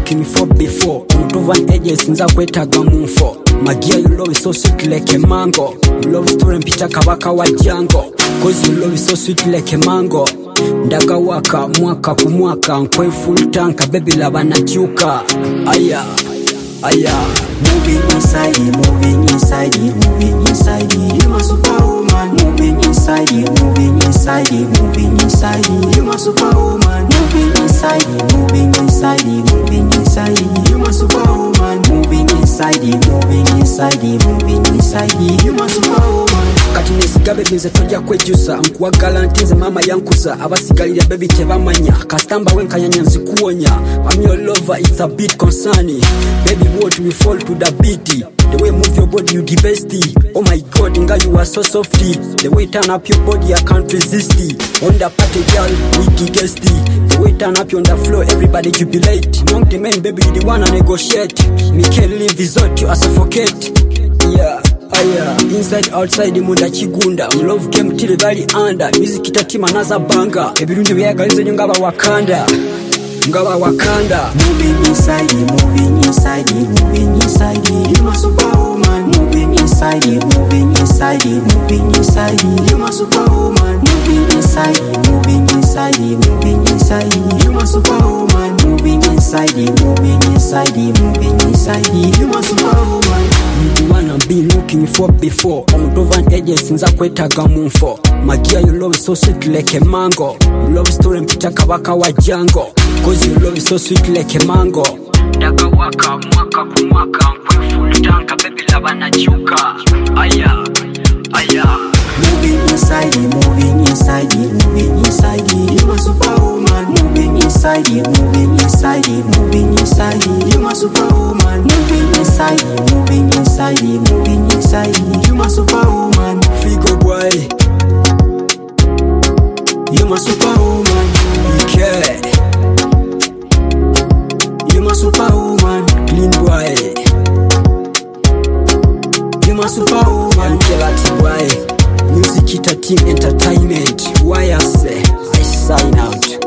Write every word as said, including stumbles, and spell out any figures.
looking for before. Omutovan edges nza kwetaga munfo. Magia you love is so sweet like a mango. Love story mpita kabaka wa jango. Cause you love is so sweet like a mango. Ndaga waka mwaka kumwaka nkwe full tanka baby lava na chuka. Aya, aya. Moving inside you, moving inside you, moving inside you. You my superwoman. Moving inside you, moving inside you, moving inside you. You my superwoman. Moving inside you, moving inside you, moving inside you. You my superwoman. Moving inside you, moving inside you, moving inside you. You my superwoman. Kati nesigabe binze toja kwejusa nkuwagala ntinze mama yankuza abasigalira baby tebamanya kastamba wenkanyanya nzikuonya I'm your lover, it's a bit concerning. Baby what we fall to the beat. The way move your body you the bestie. Oh my god nga you are so softy. The way turn up your body I can't resist it. On the party girl we the guesty. The way turn up you on the floor everybody jubilate. Among the men baby you the wanna negotiate. Me can't leave resort you I suffocate. Yeah. Aya, inside outside munda chigunda. Love game till bali under. Music itatima naza banga. Ebirungi byagalize ngaba wakanda. Ngaba wakanda. Moving inside you, moving inside you, moving inside you. You my superwoman. Moving inside you, moving inside you, moving inside you. You my superwoman. Moving inside you, moving inside you, moving inside you. You my superwoman. Moving inside you, moving inside you, moving inside you. You my superwoman. The one I've been looking for before. Omutovan edges nza kwetaga munfo. Magia you love is so sweet like a mango. Love story mpita kabaka wa jango. Cause you love is so sweet like a mango. Daga waka mwaka kumwaka nkwe full tanka baby lava na chuka. Aya, aya. Moving inside you, moving inside you, moving inside you. You my superwoman. Moving inside you, moving inside you, moving inside you. You my superwoman. Moving inside you, moving inside you, moving inside you. You my superwoman. Figo boy. You my superwoman. B K. You my superwoman. Clean boy. You my superwoman. Gelati boy. Music ita team entertainment. Why I say I sign out.